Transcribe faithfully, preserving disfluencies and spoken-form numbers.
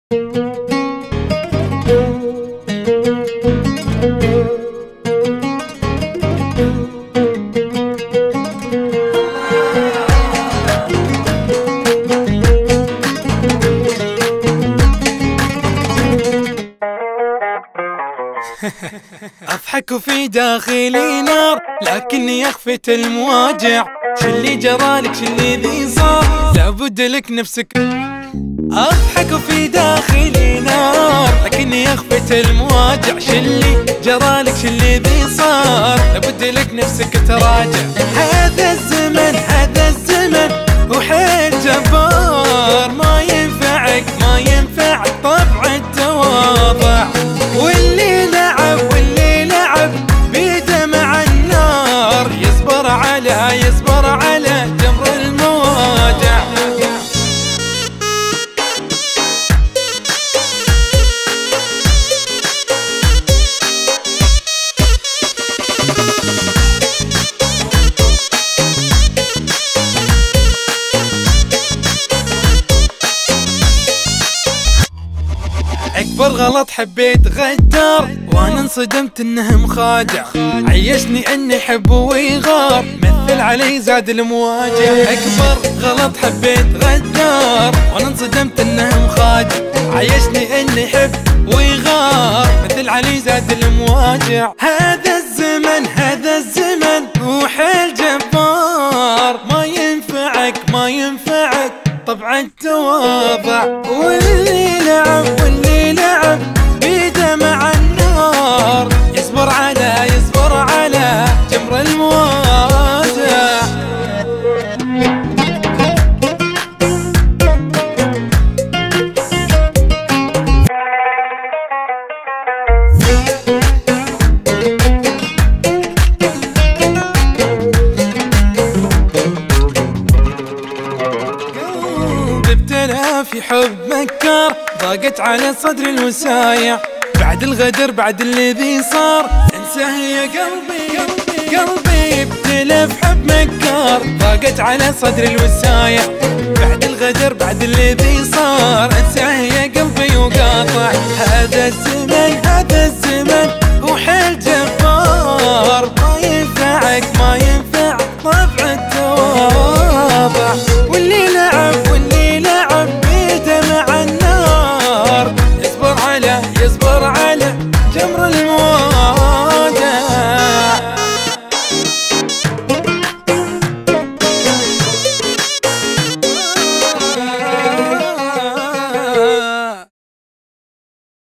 أضحك وفي داخلي نار لكني أخفت المواجع. شلي جرالك شلي ذي صار لابد لك نفسك. أضحك وفي داخلي نار لكني أخفت المواجع. شلي جرالك شلي ذي صار لابد لك نفسك تراجع. هذا الزمن هذا الزمن وحيل جبار، ما ينفعك ما ينفعك طبع التواضع. واللي لعب واللي لعب بيده مع النار يصبر على يصبر على جمر المواجع. أكبر غلط حبيت غدار وأنا انصدمت إنه مخادع. عيشني إني حب ويغار مثل علي زاد المواجع. أكبر غلط حبيت غدار وأنا انصدمت إنه مخادع. عيشني إني حب ويغار مثل علي زاد المواجع. هذا الزمن هذا الزمن وحيل جبار، ما ينفعك ما ينفعك طبع التواضع. واللي لعب واللي لعب بيده مع النار يصبر على يصبر على جمر المواجع. في حب مكار ضاقت على صدر الوسايع. بعد الغدر بعد الذي صار انساه يا قلبي قلبي قلبي. ابتلى في حب مكار ضاقت على صدر الوسايع. بعد الغدر بعد الذي صار انساه يا قلبي وقاطع. هذا الزمن